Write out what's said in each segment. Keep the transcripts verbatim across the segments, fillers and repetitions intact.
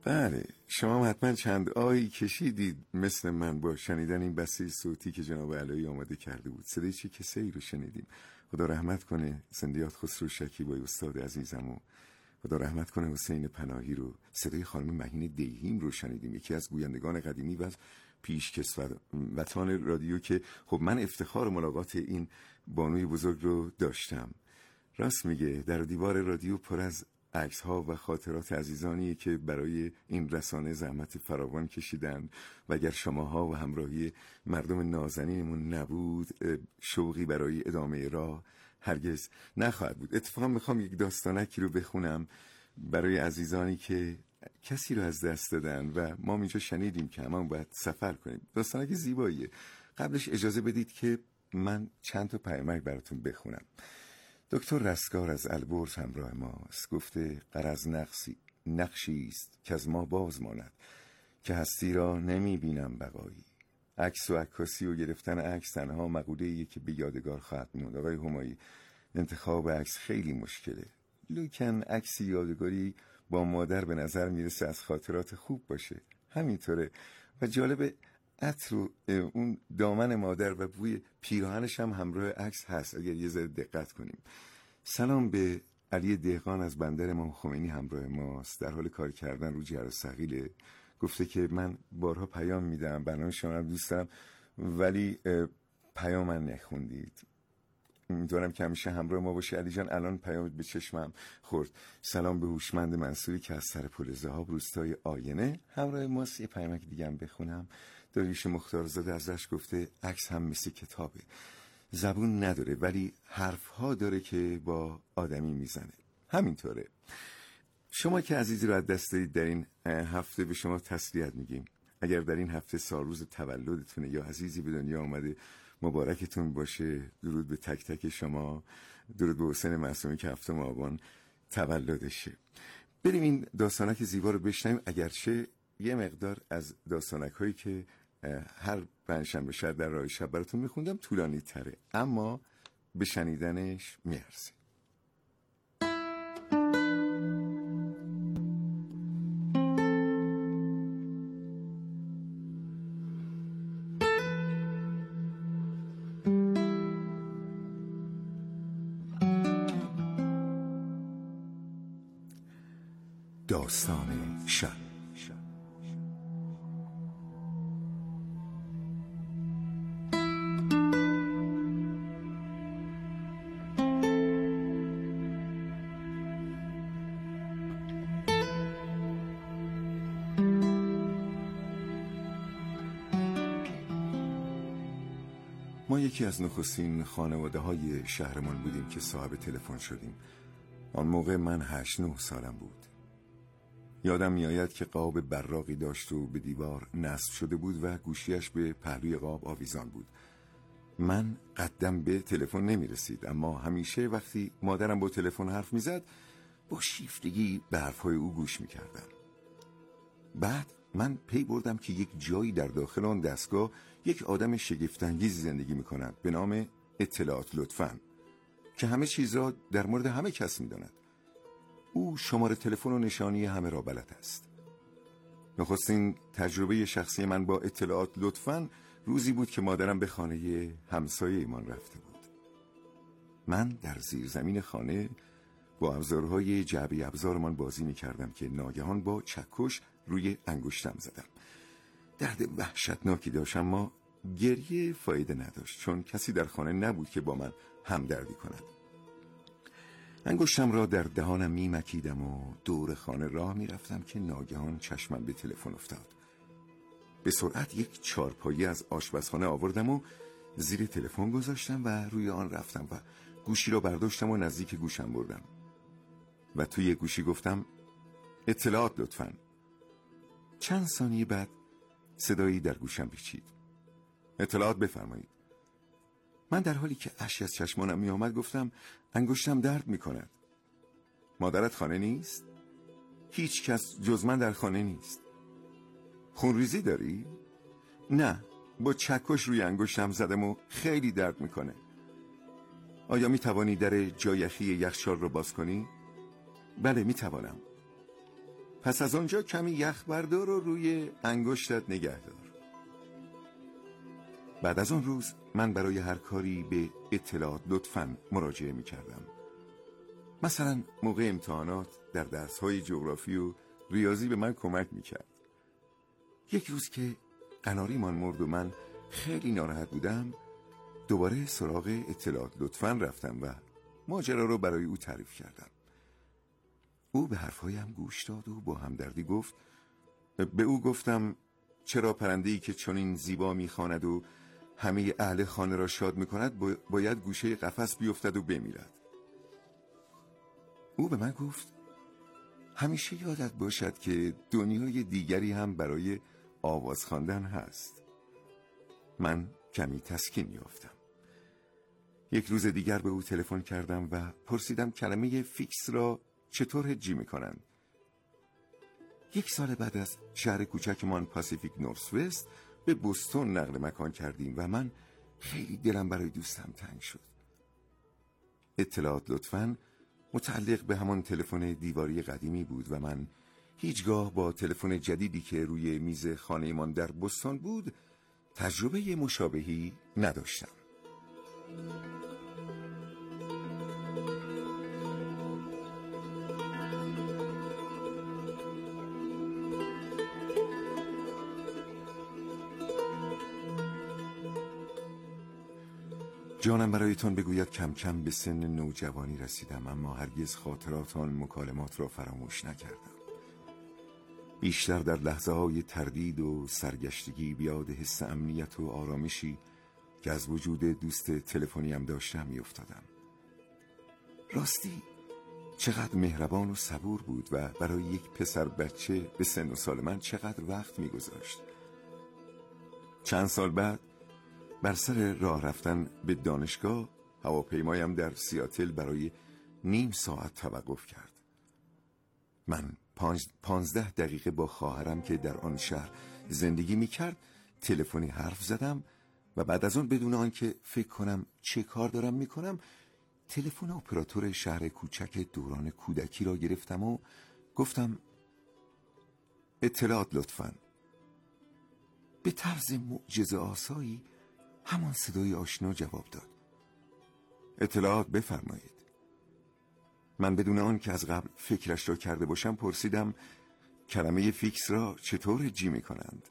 بله، شما حتما چند آهی کشیدید مثل من با شنیدن این بسیج صوتی که جناب علایی آماده کرده بود. صدای چه کسایی رو شنیدیم؟ خدا رحمت کنه زندیات خسرو شکیبایی استاد عزیزم، و خدا رحمت کنه حسین پناهی رو. صدای خانم مهین دیهیم رو شنیدیم، یکی از گویندگان قدیمی و از پیشکسوتان رادیو، که خب من افتخار ملاقات این بانوی بزرگ رو داشتم. راست میگه، در دیوار رادیو پر از عکس ها و خاطرات عزیزانی که برای این رسانه زحمت فراوان کشیدن و اگر شماها و همراهی مردم نازنینمون نبود، شوقی برای ادامه راه هرگز نخواهد بود. اتفاقا میخوام یک داستانکی رو بخونم برای عزیزانی که کسی رو از دست دادن و ما اینجا شنیدیم که همون باید سفر کنیم. داستانکی زیباییه. قبلش اجازه بدید که من چند تا پیامک براتون بخونم. دکتر رستگار از البرز همراه ماست. گفته غرض نقصی نقشی است که از ما باز ماند، که هستی را نمی بینم بقایی. عکس و عکاسی و گرفتن عکس تنها مقوله‌ایه که به یادگار خواهد موند. آقای همایی، انتخاب عکس خیلی مشکله، لکن عکس یادگاری با مادر به نظر میرسه از خاطرات خوب باشه. همینطوره. و جالب، عطر و اون دامن مادر و بوی پیراهنش هم همراه عکس هست اگر یه ذره دقت کنیم. سلام به علی دهقان از بندر امام خمینی همراه ماست، در حال کار کردن رو جر و ثقیله. گفته که من بارها پیام میدم، برنامه شما رو دوست دارم ولی پیام من نخوندید. امیدوارم که همیشه همراه ما باشه. علی جان، الان پیامت به چشمم خورد. سلام به هوشمند منصوری که از سر پل ذهاب روستای آینه همراه ماست. یه پیامک دیگه هم بخونم. داریوش مختارزاده ازش گفته عکس هم مثل کتابه، زبون نداره ولی حرفها داره که با آدمی میزنه. همینطوره. شما که عزیزی رو از دست دارید در این هفته به شما تسلیت میگیم. اگر در این هفته سالروز تولدتونه یا عزیزی به دنیا آمده، مبارکتون باشه. درود به تک تک شما. درود به حسین معصومی که هفتم آبان تولدشه. بریم این داستانک زیبا رو بشنویم، اگرچه یه مقدار از داستانک هایی که هر پنجشنبه شب در راه شب براتون میخوندم طولانی تره، اما به شنیدنش میارزه. داستان شب. ما یکی از نخستین خانواده های شهرمان بودیم که صاحب تلفن شدیم. آن موقع من هشت نه سالم بود. یادم میآید که قاب براقی داشت و به دیوار نصب شده بود و گوشیش به پهلوی قاب آویزان بود. من قدم به تلفن نمی رسید، اما همیشه وقتی مادرم با تلفن حرف می زد با شیفتگی به حرفهای او گوش می کردم. بعد من پی بردم که یک جایی در داخل آن دستگاه یک آدم شگفت‌انگیز زندگی می کند به نام اطلاعات لطفاً، که همه چیز را در مورد همه کس می داند. او شماره تلفن و نشانی همه را بلد است. نخستین تجربه شخصی من با اطلاعات لطفاً روزی بود که مادرم به خانه همسایه ایمان رفته بود. من در زیر زمین خانه با ابزارهای جعبه ابزارمان بازی می کردم که ناگهان با چکش روی انگشتم زدم. درد وحشتناکی داشتم، اما گریه فایده نداشت چون کسی در خانه نبود که با من همدردی کند. انگشتم را در دهانم می مکیدم و دور خانه راه می رفتم که ناگهان چشمم به تلفن افتاد. به سرعت یک چارپایی از آشپزخانه آوردم و زیر تلفن گذاشتم و روی آن رفتم و گوشی را برداشتم و نزدیک گوشم بردم و توی گوشی گفتم اطلاعات لطفاً. چند ثانیه بعد صدایی در گوشم پیچید. اطلاعات بفرمایید. من در حالی که اشک از چشمانم می آمد گفتم انگشتم درد می کند. مادرت خانه نیست؟ هیچ کس جز من در خانه نیست. خونریزی داری؟ نه، با چکش روی انگشتم زدم و خیلی درد می کنه. آیا می توانی در جای یخی یخچال رو باز کنی؟ بله می توانم. پس از آنجا کمی یخ بردار و روی انگشتت نگه دار. بعد از آن روز من برای هر کاری به اطلاعات لطفاً مراجعه می کردم. مثلا موقع امتحانات در درس‌های جغرافی و ریاضی به من کمک می کرد. یک روز که قناریمان مرد و من خیلی ناراحت بودم، دوباره سراغ اطلاعات لطفاً رفتم و ماجرا رو برای او تعریف کردم. او به حرفهایم گوش داد و با همدردی گفت، به او گفتم چرا پرنده‌ای که چنین زیبا می‌خواند و همه اهل خانه را شاد می‌کند باید گوشه قفس بیفتد و بمیرد. او به من گفت همیشه یادت باشد که دنیای دیگری هم برای آواز خواندن هست. من کمی تسکین یافتم. یک روز دیگر به او تلفن کردم و پرسیدم کلمه فیکس را چطور هجی میکنند. یک سال بعد از شهر کوچکمان پاسیفیک نورث وست به بوستون نقل مکان کردیم و من خیلی دلم برای دوستم تنگ شد. اطلاعات لطفاً متعلق به همان تلفن دیواری قدیمی بود و من هیچگاه با تلفن جدیدی که روی میز خانه‌مان در بوستون بود تجربه مشابهی نداشتم. جانم برایتان بگوید کم کم به سن نوجوانی رسیدم، اما هرگز خاطرات آن مکالمات را فراموش نکردم. بیشتر در لحظه های تردید و سرگشتگی بیاد حس امنیت و آرامشی که از وجود دوست تلفنیم داشتم می افتادم. راستی چقدر مهربان و صبور بود و برای یک پسر بچه به سن و سال من چقدر وقت می گذاشت. چند سال بعد بر سر راه رفتن به دانشگاه هواپیمایم در سیاتل برای نیم ساعت توقف کرد. من پانز پانزده دقیقه با خواهرم که در آن شهر زندگی می کرد تلفنی حرف زدم و بعد از آن بدون آنکه فکر کنم چه کار دارم می کنم تلفن اپراتور شهر کوچک دوران کودکی را گرفتم و گفتم اطلاعات لطفاً. به طرز معجزه آسایی همان صدای آشنا جواب داد. اطلاعات بفرمایید. من بدون آن که از قبل فکرش را کرده باشم پرسیدم کلمه فیکس را چطور جی می کنند؟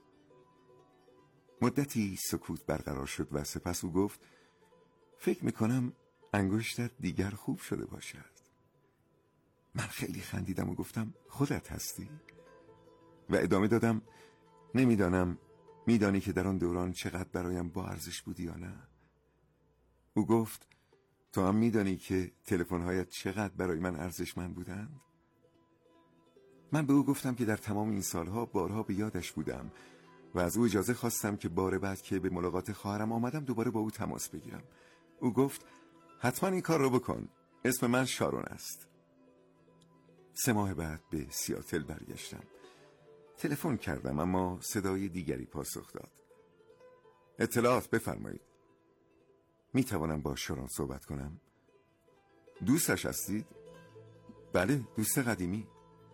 مدتی سکوت برقرار شد و سپس او گفت فکر می کنم انگشتت دیگر خوب شده باشد. من خیلی خندیدم و گفتم خودت هستی؟ و ادامه دادم نمیدانم میدانی که در آن دوران چقدر برایم با ارزش بودی یا نه؟ او گفت تو هم میدانی که تلفن‌هایت چقدر برای من ارزشمند بودند؟ من به او گفتم که در تمام این سالها بارها به یادش بودم و از او اجازه خواستم که بار بعد که به ملاقات خواهرم آمدم دوباره با او تماس بگیرم. او گفت حتما این کار رو بکن. اسم من شارون است. سه ماه بعد به سیاتل برگشتم. تلفن کردم اما صدای دیگری پاسخ داد. اطلاعات بفرمایید. می توانم با شارون صحبت کنم؟ دوستش هستید؟ بله، دوست قدیمی.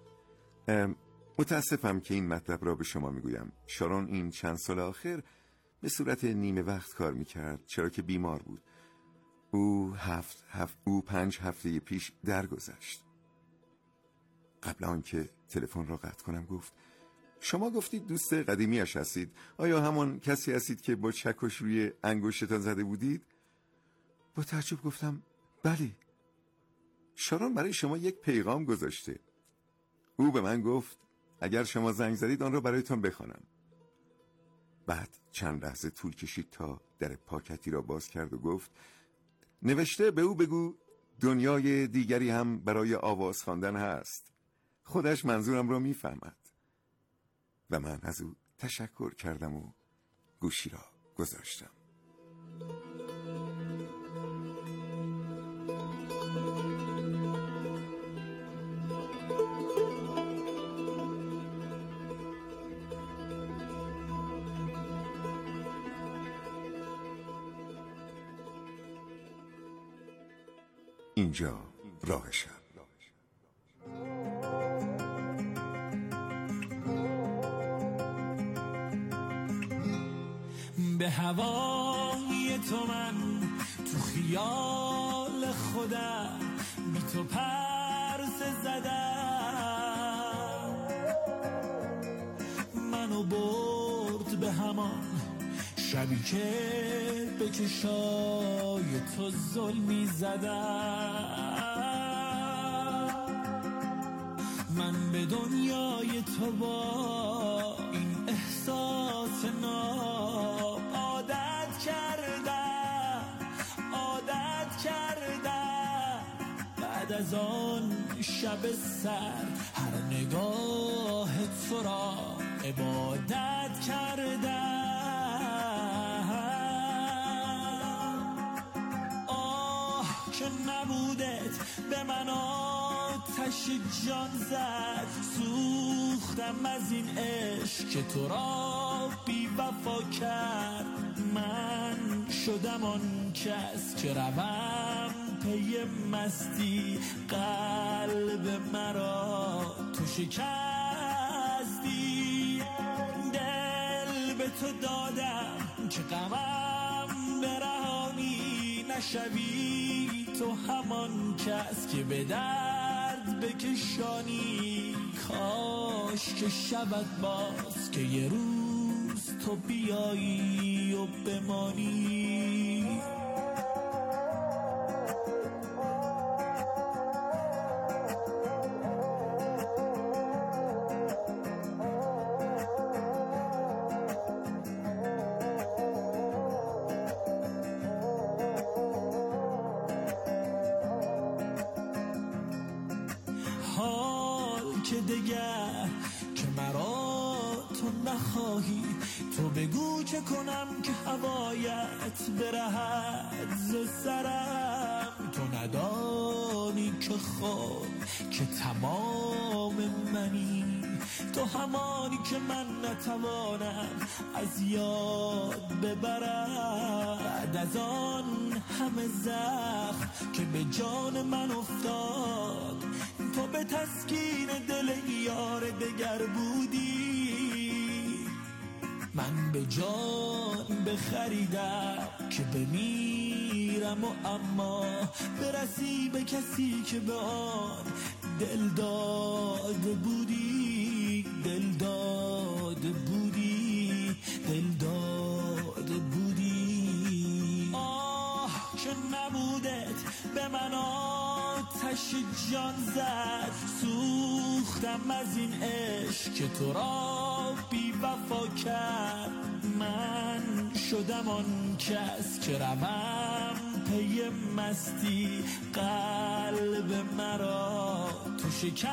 متاسفم که این مطلب را به شما می گویم. شارون این چند سال آخر به صورت نیمه وقت کار می کرد چرا که بیمار بود. او هفت هفت او پنج هفته پیش درگذشت. قبل آنکه تلفن را قطع کنم گفت شما گفتید دوست قدیمیش هستید. آیا همان کسی هستید که با چکش روی انگشتتان زده بودید؟ با تعجب گفتم بله. شارون برای شما یک پیغام گذاشته. او به من گفت اگر شما زنگ زدید آن را برایتان بخوانم. بعد چند لحظه طول کشید تا در پاکتی را باز کرد و گفت نوشته به او بگو دنیای دیگری هم برای آواز خواندن هست. خودش منظورم را میفهمد. و من از او تشکر کردم و گوشی را گذاشتم. اینجا راه شب. به هوای تو من تو خیال خودم بی تو پرس زدم، منو برد به همان شبی که به چشای تو ظلمی زدم. من به دنیای تو با این احساس ناب عادت کردم، عادت کردم. بعد از آن شب سر هر نگاه تو را عبادت کردم. که نبودت به من آتش جان زد، سوختم از این عشق که تو را بی وفا کرد. من شدم آن کس که روم پی مستی، قلب مرا تو شکستی. دل به تو دادم که غمم برهانی، نشوی تو همان کس که به درد بکشانی. کاش که شود باز که یه روز تو بیایی و بمانی. که دگر که مرا تو نخواهی، تو بگو چه کنم که هوایت برهد ز سرم. تو ندانی که خود که تمام منی، تو همانی که من نتوانم از یاد ببرم. بعد از آن همه زخم که به جان من افتاد، تو به تسکین دل یار دگر بودی. من به جان بخریدم که بمیرم و اما برسی به کسی که به آن دل داده بودی، دل داده بودی، دل داده بودی. آه که نبودت به من آتش جان زد، سوختم از این عشق که تو را بی وفا کرد. من شدم آن کس که روم پی مستی، قلب مرا تو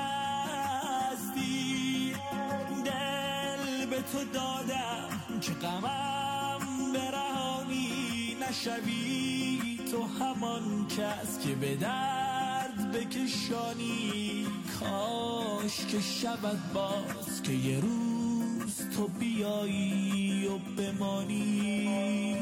شکستی. دل به تو دادم که غمم برهانی، نشوی تو همان کس که به درد بکشانی. کاش که شود باز که یه روز تو بیایی و بمانی.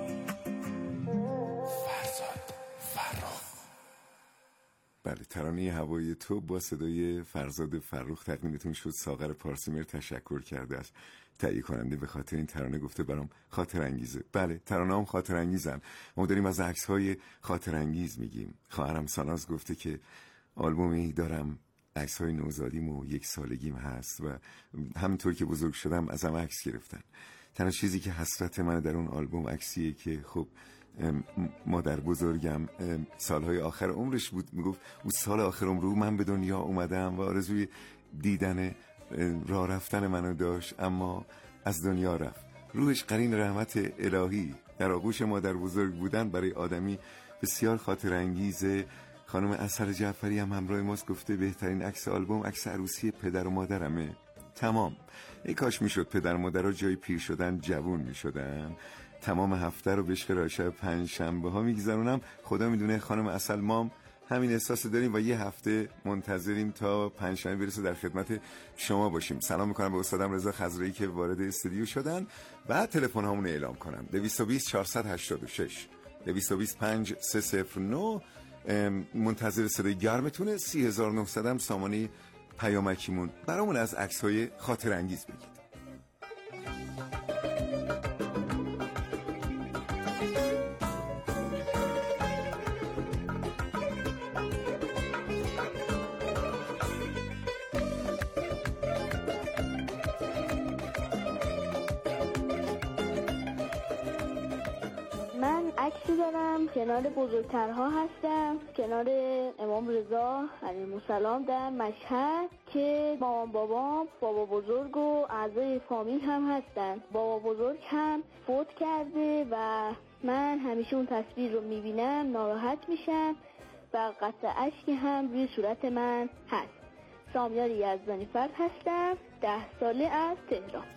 فرزاد فرخ. بله، ترانه هوای تو با صدای فرزاد فرخ تقدیمتون شد. ساغر پارسیمر تشکر کرده از تهیه کننده به خاطر این ترانه، گفته برام خاطر انگیزه. بله، ترانه هم خاطر انگیزن. ما داریم از عکس های خاطر انگیز میگیم. خواهرم ساناز گفته که آلبومی دارم عکس های نوزادیم و یک سالگیم هست و همونطور که بزرگ شدم ازم عکس گرفتن. تنها چیزی که حسرت من در اون آلبوم عکسیه که خب مادر بزرگم سالهای آخر عمرش بود، میگفت اون سال آخر عمر من به دنیا اومدم و آرزوی دیدن راه رفتن منو داشت، اما از دنیا رفت. روحش قرین رحمت الهی. در آغوش مادر بزرگ بودن برای آدمی بسیار خاطر انگیزه. خانم اصل جعفری هم همراه ماست، گفته بهترین عکس آلبوم عکس عروسی پدر و مادرمه. تمام. ای کاش میشد پدر و مادرها جای پیر شدن جوون میشدن. تمام هفته رو به عشق راشب پنج شنبه ها میگذرونم. خدا میدونه خانم اصل مام همین احساس داریم و یه هفته منتظریم تا پنج شنبه برسه در خدمت شما باشیم. سلام میکنم به استادم رضا خضرایی که وارد استودیو شدن. بعد تلفن هامون اعلام کنم. دویست و بیست چهارصد و هشتاد و شش دویست و بیست پنج سه صفر نه. منتظر صدای گرمتونه. سی هزار و نهصد هم سامانه پیامکیمون. برامون از عکس‌های خاطر انگیز بگید. کنار بزرگترها هستم، کنار امام رضا علیه السلام در مشهد که مامان بابام، بابا بزرگ و اعضای فامیل هم هستن. بابا بزرگ هم فوت کرده و من همیشه اون تصویر رو میبینم ناراحت میشم و قطع اشک هم روی صورت من هست. سامیار یزدانی فرد هستم، ده ساله از تهران.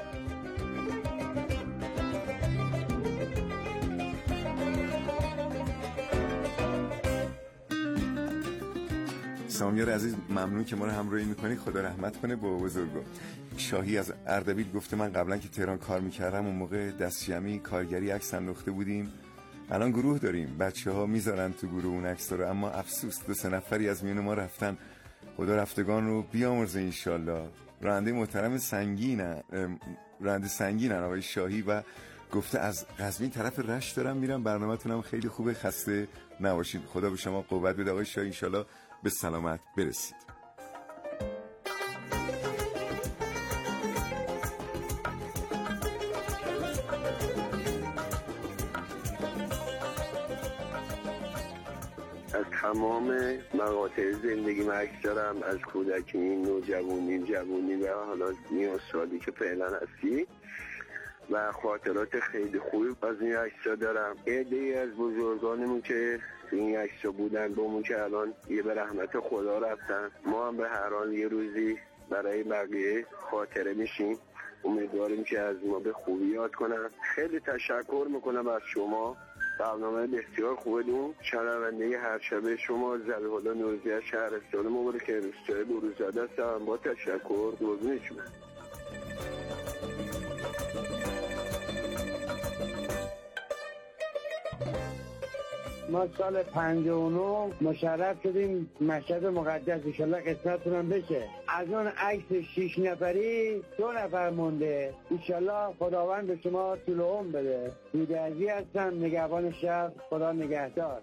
سامیار عزیز ممنون که ما رو همراهی میکنی. خدا رحمت کنه بابا بزرگو. شاهی از اردبیل گفته من قبلا که تهران کار میکردم اون موقع دستجمعی کارگری عکس انداخته بودیم. الان گروه داریم، بچه ها میذارن تو گروه اون عکس رو، اما افسوس دو سه نفری از میون ما رفتن. خدا رفتگان رو بیامرزه انشالله. راننده محترم سنگینن، راننده سنگینن آقای شاهی و گفته از قزوین طرف رشت دارم میرم، برنامه‌تونم خیلی خوبه، خسته نباشید. خدا به شما قوت بده آقای شاهی، انشالله به سلامت برسید. از تمام مقاطع زندگی عکس دارم، از کودکی، نوجوانی، جوانی و حالا نیمه سالی که فعلا هستی و خاطرات خیلی خوبی از این عکس‌ها دارم. عده‌ای از بزرگانمون که این عکس‌ها بودن با همون که الان یه به رحمت خدا رفتن، ما هم به هر حال یه روزی برای بقیه خاطره میشیم. امیدواریم که از ما به خوبی یاد کنن. خیلی تشکر میکنم از شما، برنامه بسیار خوبتون. شنونده هر شبه شما ذبیح‌الله نوروزی از شهرستان مبارک روستای بروزاده هستم. با تشکر، قربون شما. ما سال پنجاه و نه مشرف شدیم مشهد مقدس، انشالله قسمتتون هم بشه. از اون عکس شیش نفری دو نفر مونده، انشالله خداوند به شما طول عمر بده. میدرزی هستم، نگهبان شهر. خدا نگهدار.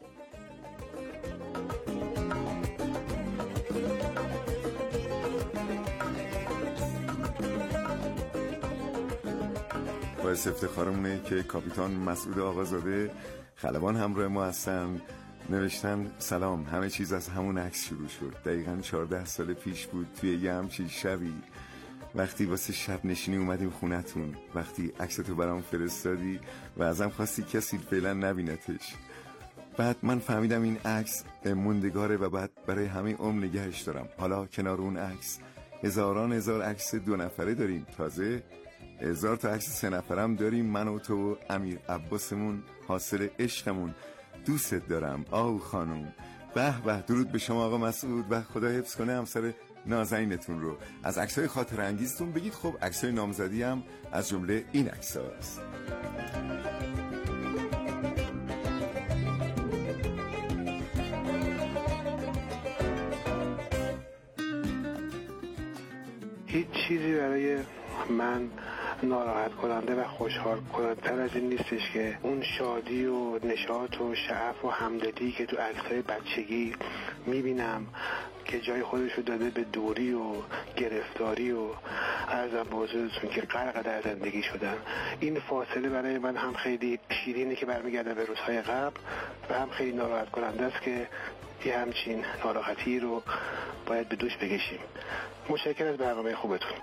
باعث افتخارمونه که کاپیتان مسعود آقازاده خلبان همراه ما هستن. نوشتن سلام، همه چیز از همون عکس شروع شد. دقیقاً چهارده سال پیش بود، توی یه همچین شبی وقتی واسه شب نشینی اومدیم خونتون، وقتی عکستو برام فرستادی و ازم خواستی کسی فعلا نبینتش. بعد من فهمیدم این عکس موندگاره و بعد برای همه عمر نگهش دارم. حالا کنار اون عکس هزاران هزار عکس دو نفره داریم، تازه هزار تا عکس سه نفرم داریم، من و تو و امیر عباسمون، حاصل عشقمون. دوستت دارم آو خانم. به به، درود به شما آقا مسعود و خدا حفظ کنه همسر نازنینتون رو. از عکس‌های خاطره انگیزتون بگید. خب عکس‌های نامزدی هم از جمله این عکس‌ها است. هیچ چیزی برای من ناراحت کننده و خوشحال کننده تر از این نیستش که اون شادی و نشاط و شعف و همدلی که تو عکس‌های بچگی میبینم که جای خودش رو داده به دوری و گرفتاری و عرضم به حضورتون که غرق در زندگی شدن. این فاصله برای من هم خیلی شیرینه که برمیگرده به روزهای قبل و هم خیلی ناراحت کننده است که یه همچین ناراحتی رو باید به دوش بکشیم. متشکرم از برنامه خوبتون.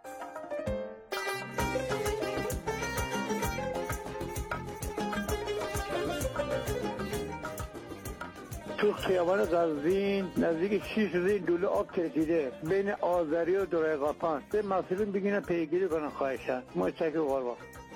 تو خیابان قزوین نزدیک شیش روزی لوله آب ترکیده بین آذری و درایقاپان. به مسئولین بگینن پیگیری کنن خواهشن. متشکرم قربان.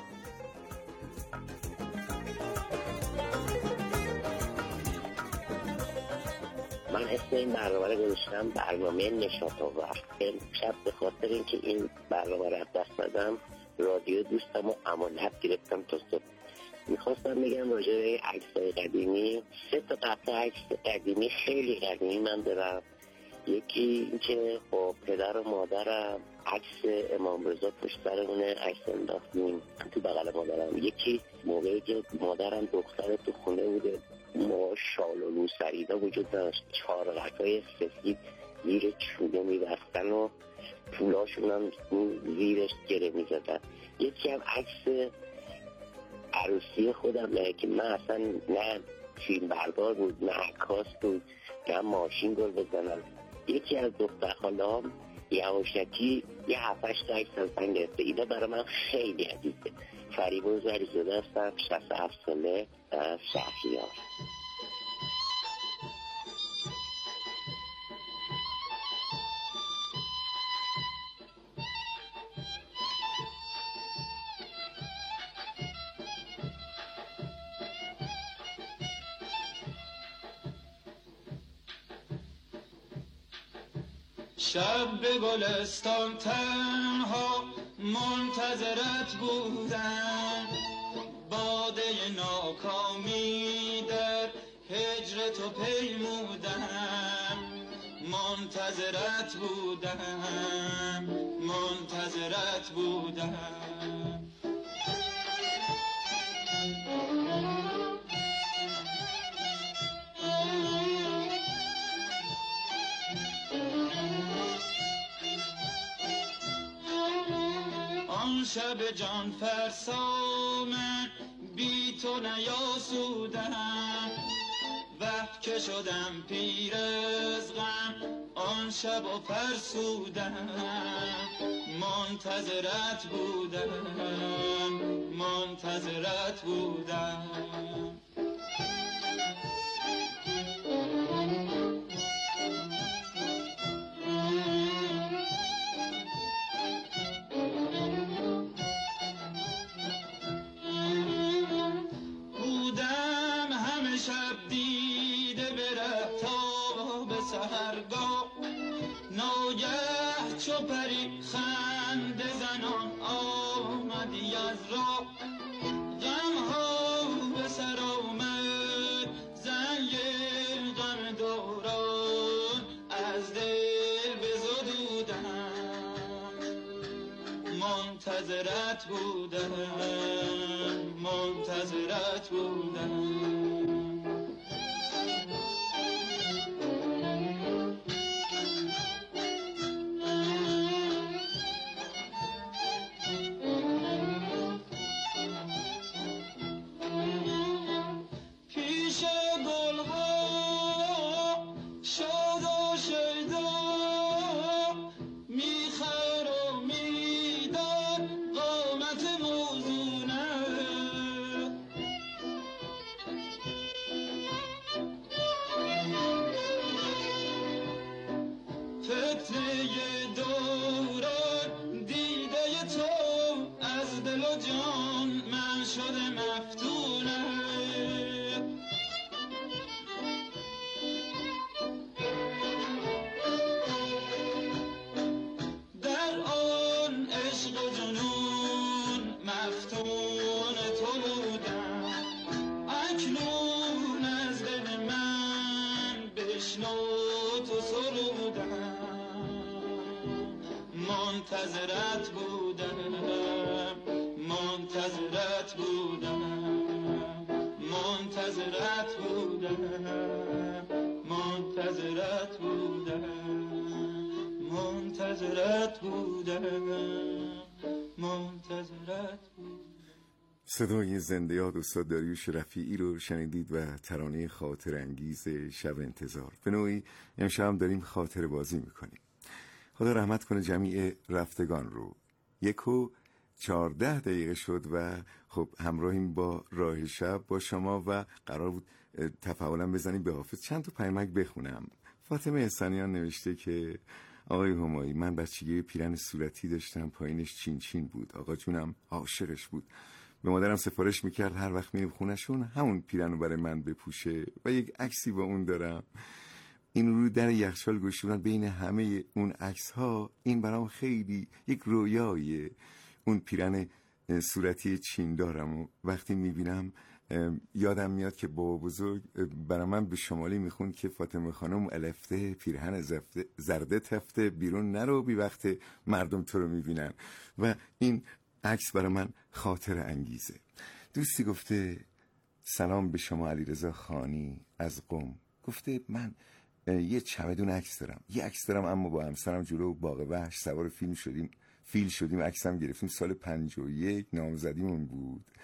من اسم این برنامه رو گذاشتم برنامه نشاط آور. شب به خاطر اینکه این برنامه رو دست دادم رادیو دوستم و امانت گرفتم تا صبح. میخواستم بگم راجع به عکس‌های قدیمی، سه تا قطعه عکس قدیمی خیلی قدیمی من دارم. یکی اینکه با پدر و مادرم عکس امام رضا پشت سرمونه عکس انداختیم تو بغل مادرم. یکی موقعی که مادرم دختر تو خونه بوده، ما شال و روسریدا وجود داشت، چارقطای سفید زیر چوبه می‌بستن و پولاشون هم زیرش گره می‌زدن. یکی هم عکس عروسی خودم که من اصلا نه فیلم بردار بود، نه عکاس بود، نه ماشین گل بزنم. یکی از دختر خاله هم یواشکی یه هفتش تا عکس از من گرفته. اینا برای من خیلی عزیزه. فریبون زریزاده هستم، شصت و هفت ساله، شهریار. شب به گلستان تنها منتظرت بودم، باده ناکامی در هجر تو پیمودم. منتظرت بودم، منتظرت بودم. آن شب جان فرسا من بی تو نیاسودم، وقت که شدم پیر از غم آن شب و فرسودم. منتظرت بودم، منتظرت بودم. ناگه چو پری خنده زنان آمدی از راه، غم ها به سر آمد زنگ غم دوران، از دل بزدودم. منتظرت بودم، منتظرت بودم. منتظرت بودم، منتظرت بودم، منتظرت بودم، منتظرت بودم، منتظرت بودم، منتظرت بودم. صدای زنده یاد استاد داریوش رفیعی رو شنیدید و ترانه خاطر انگیز شب انتظار. به نوعی امشب هم داریم خاطر بازی میکنیم. خدا رحمت کنه جمیع رفتگان رو. یک و چهارده دقیقه شد و خب همراهیم با راه شب با شما و قرار بود تفاعلا بزنیم به حافظ. چند تا پیامک بخونم. فاطمه احسانیان نوشته که آقای همایی، من بچگی پیرن صورتی داشتم، پایینش چین چین بود، آقا جونم عاشقش بود، به مادرم سفارش میکرد هر وقت میریم خونشون همون پیرن رو برای من بپوشه و یک عکسی با اون دارم. این رو در یخچال گوشوندن بین همه اون عکس ها، این برام خیلی یک رویایه. اون پیرن صورتی چین دارم و وقتی میبینم یادم میاد که بابا بزرگ برای من به شمالی میخوند که فاطمه خانم الفته پیرهن زرده تفته بیرون نرو بی وقت مردم تو رو میبینن و این عکس برای من خاطر انگیزه. دوستی گفته سلام به شما علیرضا خانی از قم. گفته من یه چمدون عکس دارم، یه عکس دارم اما با همسرم جلو باغ وحش سوار فیلم شدیم فیل شدیم عکسم گرفتیم سال پنجاه و یک، نامزدیمون بود.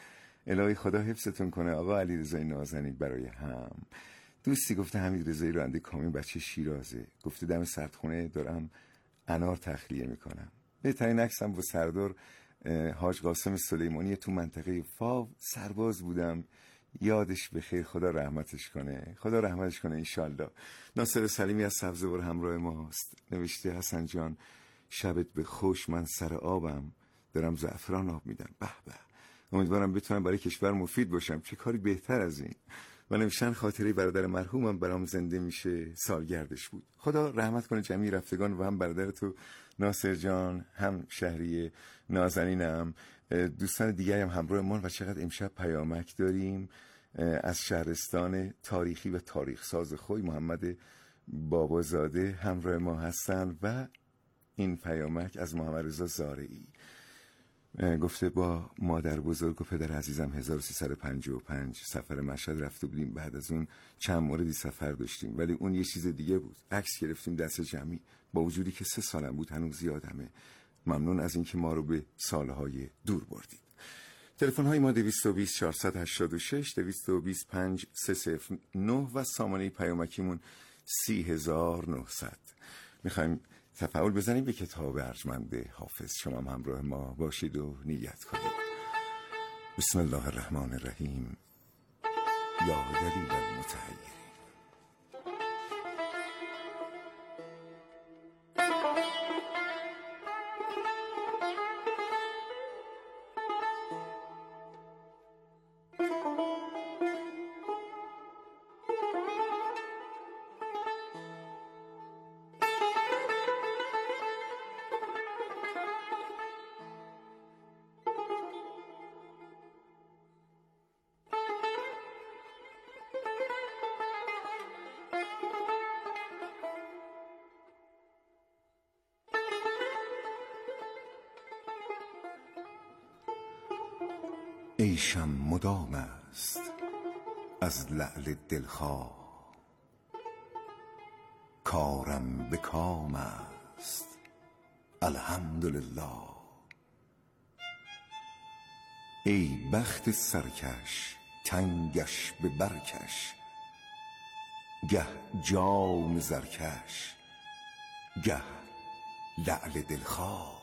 الهی خدا حفظتون کنه. آقا علیرضا نازنین برای هم. دوستی گفته حمید رضایی راننده کامیون بچه شیرازه، گفته دم سردخونه دارم انار تخلیه میکنم. بهترین عکسم با سردار حاج قاسم سلیمانی تو منطقه فاو سرباز بودم، یادش بخیر، خدا رحمتش کنه، خدا رحمتش کنه انشالله. ناصر سلیمی از سبزوار همراه ماست، نوشته حسن جان شبت به خوش، من سر آبم دارم زعفران آب میدم. به به، امیدوارم بتونم برای کشور مفید باشم، چه کاری بهتر از این. و نوشتن خاطره برادر مرحومم برام زنده میشه، سالگردش بود. خدا رحمت کنه جمعی رفتگان و هم برادر تو ناصر جان، هم شهری نازنینم، دوستان دیگری هم همراه ما. و چقدر امشب پیامک داریم از شهرستان تاریخی و تاریخ ساز خوی. محمد بابازاده همراه ما هستن و این پیامک از محمد رضا زارعی، گفته با مادر بزرگ و پدر عزیزم هزار و سیصد و پنجاه و پنج سفر مشهد رفته بودیم، بعد از اون چند موردی سفر داشتیم ولی اون یه چیز دیگه بود. عکس گرفتیم دست جمعی، با وجودی که سه سالم بود هنوز یادمه. ممنون از اینکه ما رو به سالهای دور بردید. تلفن های ما دویست و بیست چهارصد و هشتاد و شش، دویست و بیست پنج سه صفر نه و سامانه پیامکیمون سی هزار و نهصد. میخوایم تفاعل بزنیم به کتاب ارجمند حافظ. شما هم همراه ما باشید و نیت کنید. بسم الله الرحمن الرحیم. یا دلیل المتحیر. عیشم مدام است از لعل دلخواه، کارم به کام است الحمدلله. ای بخت سرکش تنگش به برکش، گه جام زرکش گه لعل دلخواه.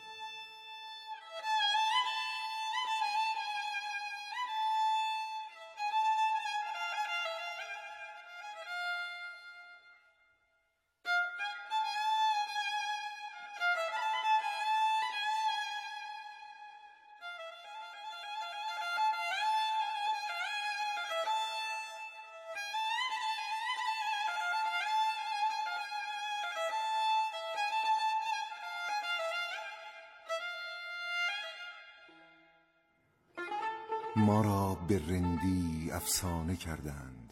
ما را به رندی افسانه کردند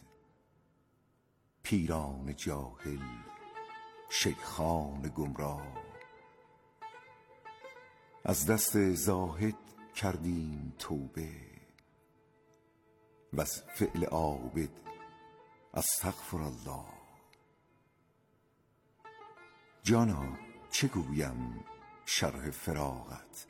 پیران جاهل شیخان گمراه. از دست زاهد کردیم توبه و از فعل عابد استغفر الله. جانا چه گویم شرح فراقت،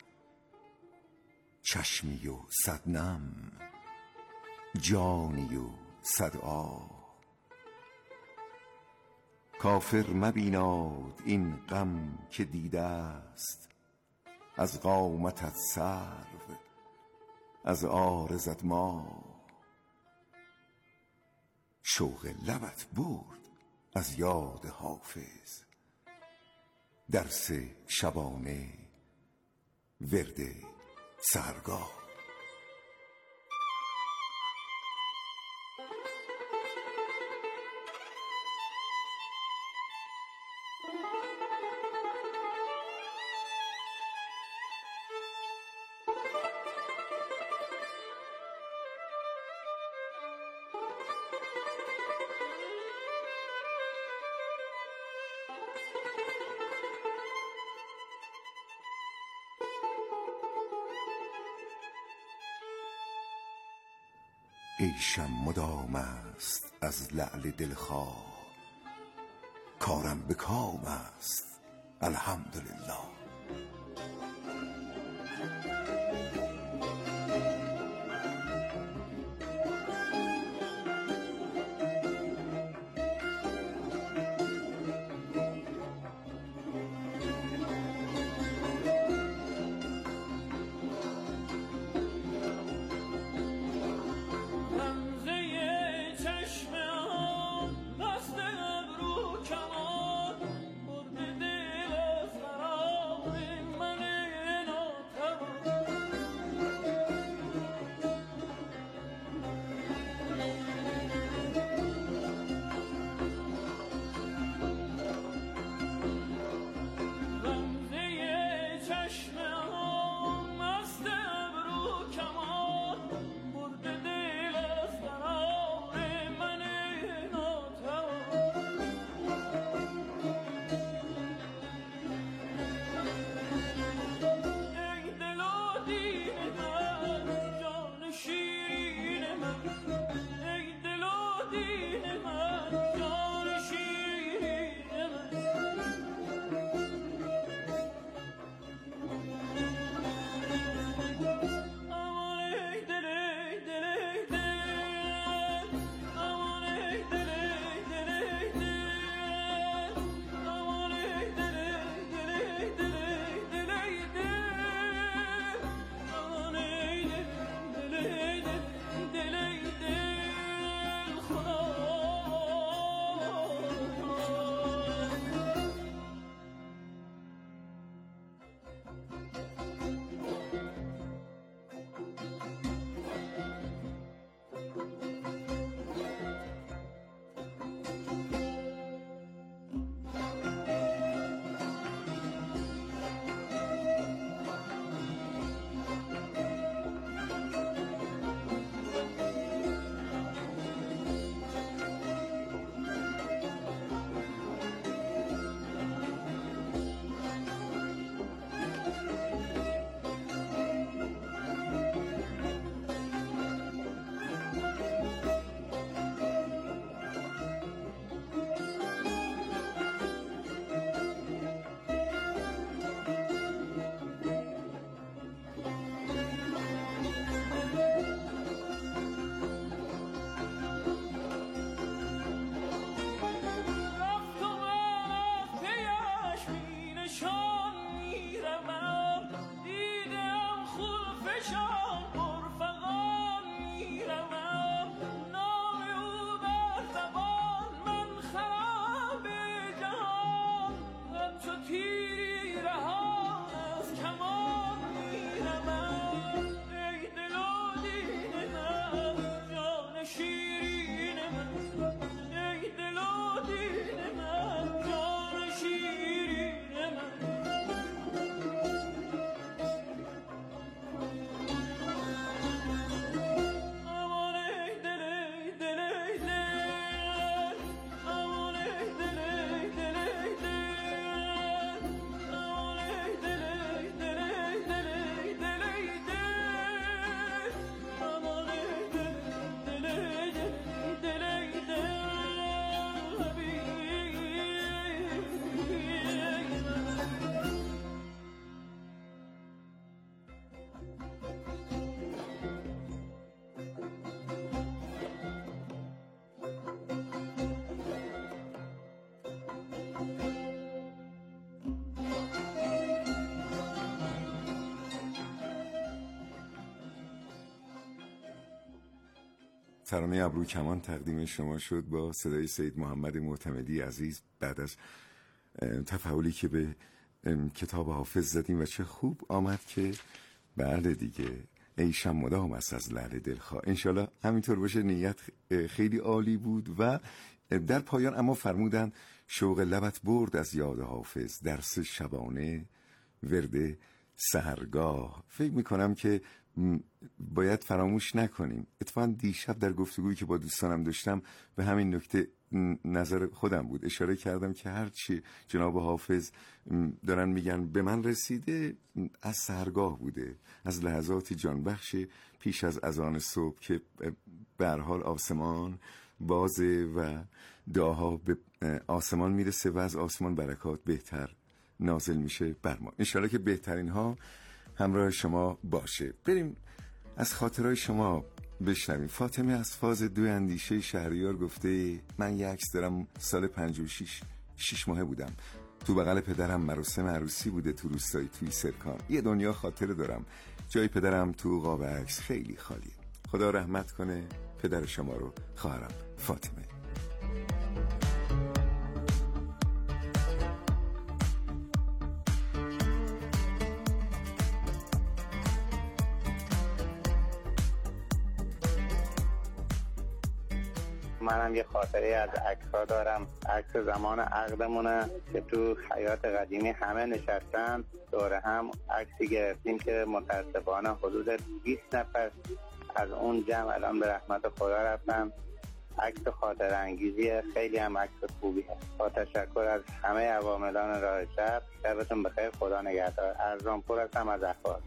چشمی و صد نم جانی و صد آه. کافر مبیناد این غم که دیده است، از قامتت سرو از عارضت ما. شوق لبت برد از یاد حافظ، درس شبانه ورد سحرگاه. عیشم مدام است از لعل دلخواه، کارم به کام است الحمدلله. ترانه ابرو کمان تقدیم شما شد با صدای سید محمد معتمدی عزیز بعد از تفاعلی که به کتاب حافظ زدیم و چه خوب آمد که بله دیگه ایشم مدام است از لعل دلخواه. انشالله همینطور باشه. نیت خیلی عالی بود و در پایان اما فرمودن شوق لبت برد از یاد حافظ، درس شبانه ورد سحرگاه. فکر میکنم که باید فراموش نکنیم. اتفاقا دیشب در گفتگویی که با دوستانم داشتم به همین نکته نظر خودم بود، اشاره کردم که هرچی جناب حافظ دارن میگن به من رسیده از سحرگاه بوده، از لحظات جانبخش پیش از اذان صبح که به هر حال آسمان بازه و دعاها به آسمان میرسه و از آسمان برکات بهتر نازل میشه بر ما. انشالله که بهترین ها همراه شما باشه. بریم از خاطرهای شما بشنویم. فاطمه از فاز دو اندیشه شهریار گفته من یه عکس دارم سال پنجاه و شش شش ماهه بودم، تو بغل پدرم مراسم عروسی بوده تو روستای توی سرکان. یه دنیا خاطره دارم، جای پدرم تو قاب عکس خیلی خالیه. خدا رحمت کنه پدر شما رو خواهرم فاطمه. منم یه خاطره از عکس‌ها دارم. عکس زمان عقدمونه که تو حیات قدیمی همه نشستن دوره هم عکسی گرفتیم که متاسفانه حدود بیست نفر از اون جمع الان به رحمت خدا رفتن. عکس خاطره انگیزی، خیلی هم عکس خوبیه. با تشکر از همه عواملان راه شب. شبتون بخیر، خدا نگهدار. ارزانپور هستم از اخبار.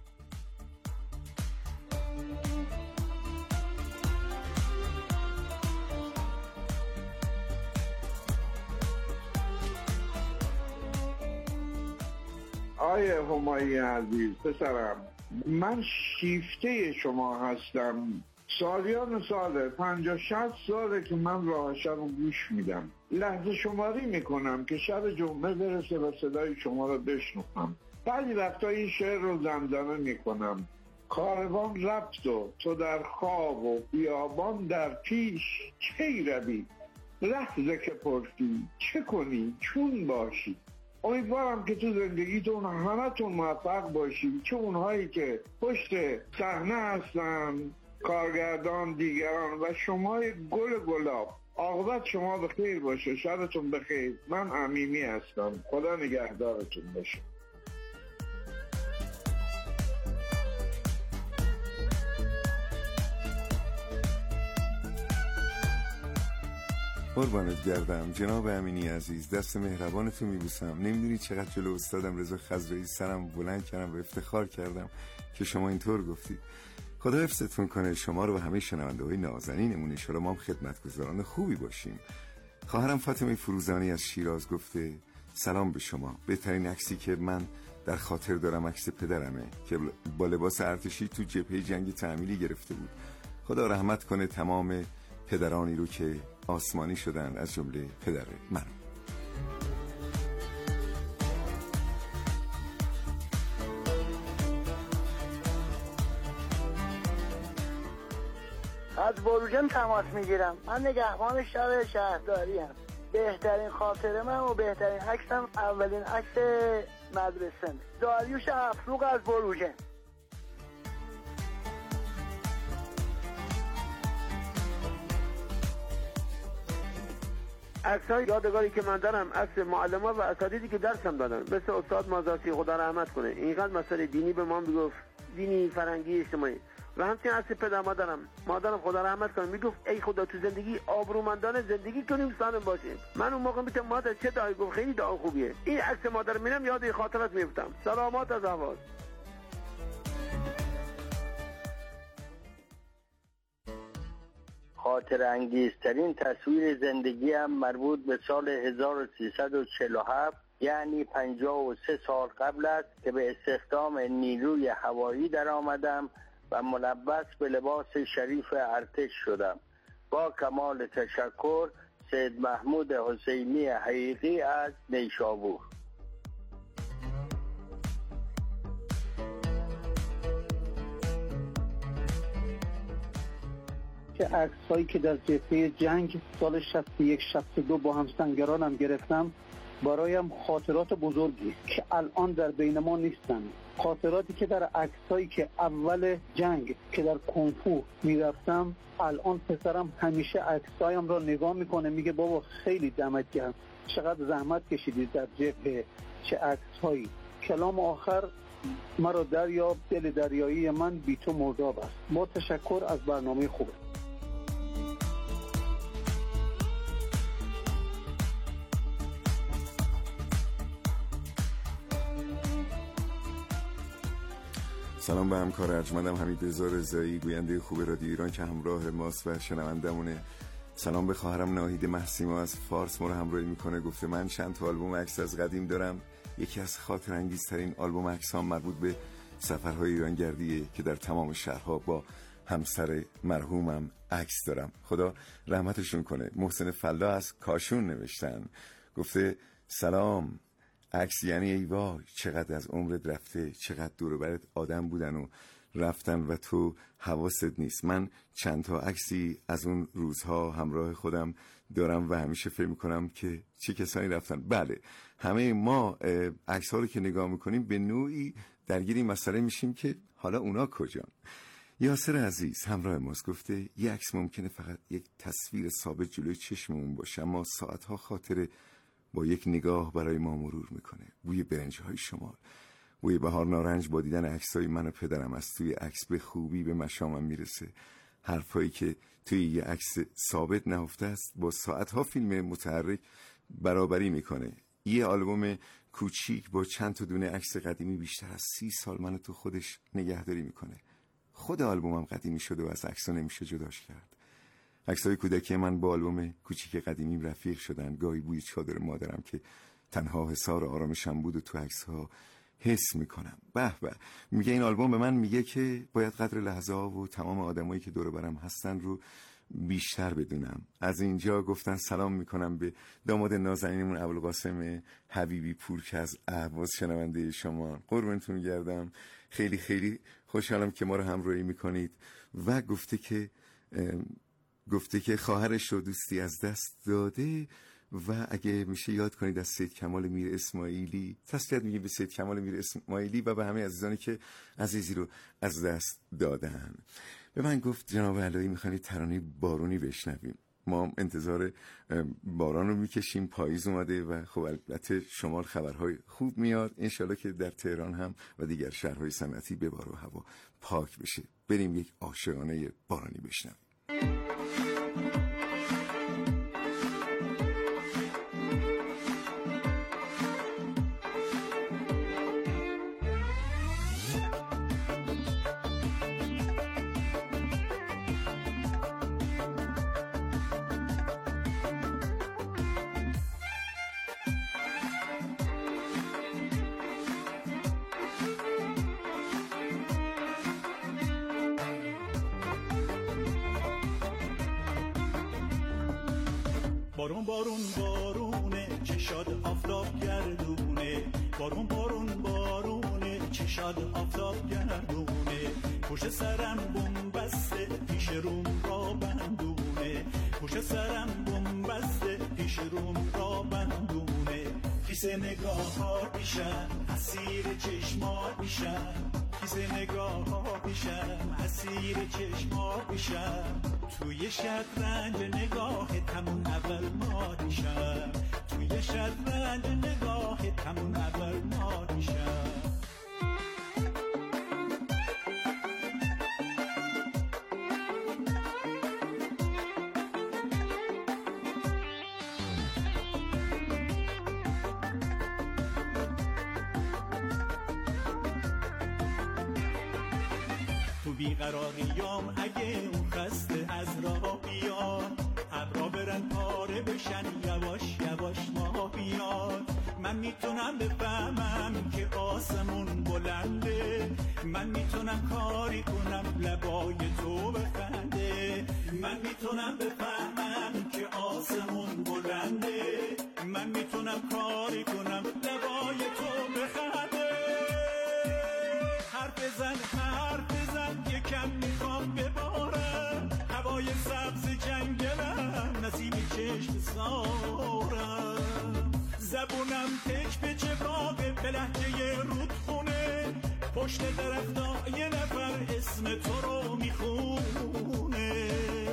آیه همایی عزیز پسرم، من شیفته شما هستم. سالیان ساله پنجاه شصت ساله که من راه شب رو گوش میدم. لحظه شماری میکنم که شب جمعه برسه و صدای شما رو بشنوم. بعضی وقتا این شعر رو زمزمه میکنم. کاروان رفت و تو در خواب و بیابان در پیش چی روی، لحظه که پرسی چه کنی چون باشی. امیدوارم که تو زندگیتون همتون موفق باشید، چه اونهایی که پشت صحنه هستن، کارگردان، دیگران و شما گل گلاب. عاقبت شما بخیر باشه، شبتون بخیر. من عمیمی هستم، خدا نگهدارتون باشه. قربانت گردم جناب امینی عزیز، دست مهربانتو میبوسم. نمیدونی چقدر جلو استادم رضا خضرایی سرم بلند کردم و افتخار کردم که شما اینطور گفتید. خدا حفظتون کنه شما رو و همه شنونده های نازنینمون. ان شاءالله ما هم خدمتگزاران خوبی باشیم. خواهرم فاطمه فروزانی از شیراز گفته سلام به شما. بهترین عکسی که من در خاطر دارم عکس پدرمه که با لباس ارتشی تو جبهه جنگ تعمیلی گرفته بود. خدا رحمت کنه تمام پدرانی رو که آسمانی شدن، از جمله پدر من. از بروجن تماس میگیرم. من نگهبان شهر شهرداری ام. بهترین خاطره من و بهترین عکسم اولین عکس مدرسه داریوش افروق از بروجن. عکس‌های یادگاری که من دارم عکس معلم‌ها و اساتیدی که درسم دادن، مثل استاد مازاسی خدا رحمت کنه. اینقدر مسئله دینی به ما میگفت، دینی، فرنگی، اجتماعی. و همچنین عکس پدر مادرم، مادرم خدا رحمت کنه میگفت ای خدا تو زندگی آبرومندانه زندگی کنیم، سالم باشیم. من اون موقع میگم مادر چه دعایی گفت، خیلی دعا خوبیه. این عکس مادر میرم یاد این خاطرات میفتم. سلامات از احوال. خاطر انگیزترین تصویر زندگیم مربوط به سال هزار و سیصد و چهل و هفت، یعنی پنجاه و سه سال قبل است که به استخدام نیروی هوایی در آمدم و ملبس به لباس شریف ارتش شدم. با کمال تشکر، سید محمود حسینی حقیقی از نیشابور. عکس هایی که در جبهه جنگ سال شصت و یک شصت و دو با همسنگرانم گرفتم برایم خاطرات بزرگی که الان در بین ما نیستن. خاطراتی که در عکسایی که اول جنگ که در کنفو میرفتم، الان پسرم همیشه عکسایم را نگاه میکنه، میگه بابا خیلی دمت گرم، چقدر زحمت کشیدی در جبهه، چه عکسهایی. کلام آخر مرا دریاب، دل دریایی من بی تو مرداب است. با تشکر از برنامه خوب. سلام به همکار ارجمندم حمید رضا رضایی، گوینده خوب رادیو ایران که همراه ماست و شنوندمونه. سلام به خواهرم ناهید محسیما از فارس ما رو همراهی میکنه. گفته من چند تا آلبوم عکس از قدیم دارم. یکی از خاطر انگیزترین آلبوم عکسام مربوط به سفرهای ایرانگردیه که در تمام شهرها با همسر مرحومم عکس دارم. خدا رحمتشون کنه. محسن فلا از کاشون نوشتن، گفته سلام، عکس یعنی ای وای چقدر از عمرت رفته، چقدر دور و برت آدم بودن و رفتن و تو حواست نیست. من چند تا عکسی از اون روزها همراه خودم دارم و همیشه فکر میکنم که چه کسانی رفتن. بله، همه ما عکس ها رو که نگاه میکنیم به نوعی درگیری مسئله میشیم که حالا اونا کجان. یاسر عزیز همراه ماست، گفته یه عکس ممکنه فقط یک تصویر ثابت جلوی چشممون باشه، اما ساعتها خاطره با یک نگاه برای ما مرور میکنه. بوی برنج‌های شمال، بوی بهار نارنج با دیدن عکسای من و پدرم از توی عکس به خوبی به مشامم میرسه. حرفایی که توی یه عکس ثابت نهفته است با ساعتها فیلم متحرک برابری میکنه. یه آلبوم کوچیک با چند تا دونه عکس قدیمی بیشتر از سی سال منو تو خودش نگهداری میکنه. خود آلبومم قدیمی شده و از عکس‌ها نمیشه جداش کرد. عکسای کودکی من با آلبوم کوچیک قدیمیم رفیق شدن. گاهی بوی چادر مادرم که تنها حصار آرامشم بود و تو عکس‌ها حس میکنم. به به، میگه این آلبوم به من میگه که باید قدر لحظه ها و تمام آدمایی که دور برم هستن رو بیشتر بدونم. از اینجا گفتن سلام میکنم به داماد نازنینمون ابوالقاسم حبیبی پور که از اهواز شنونده شما. قربونتون گردم، خیلی خیلی خوشحالم که ما رو همراهی میکنید. و گفته که گفته که خواهرش رو دوستی از دست داده و اگه میشه یاد کنید از سید کمال میر اسماعیلی. تسلیت میگه به سید کمال میر اسماعیلی و به همه عزیزانی که عزیزی رو از دست دادن. به من گفت جناب علایی میخوانی ترانه بارونی بشنویم. ما انتظار باران رو میکشیم، پاییز اومده و خب البته شمال خبرهای خوب میاد. انشالله که در تهران هم و دیگر شهرهای صنعتی ببار و هوا پاک بشه. بریم یک عاشقانه بارانی بشنویم. بارون بارون بارونه چشاد آفتاب گردونه، بارون بارون بارونه چشاد آفتاب گردونه، پشت سرم بوم بسته پیش روم را بندونه، پشت سرم بوم بسته پیش روم را بندونه، کیسه نگاه ها بیشن اسیر چشمات میشن، کیسه نگاه ها بیشن اسیر چشمات میشن، توی شطرنج نگاه تمون اول ما میشن، توی شطرنج نگاه تمون اول ما میشن. بیقراریام اگه اون خسته از راه بیاد، ابرا برن پاره بشن یواش یواش ما بیاد، من میتونم بفهمم که آسمون بلنده، من میتونم کاری کنم لبای تو بخنده، من میتونم بفهمم که آسمون بلنده، من میتونم کاری کنم لبای تو بخنده، حرف بزن حرف بزن یکم میخوام ببارم هوای سر زبونم تک به چپاقه به لحجه رودخونه پشت درختا یه نفر اسم تو رو میخونه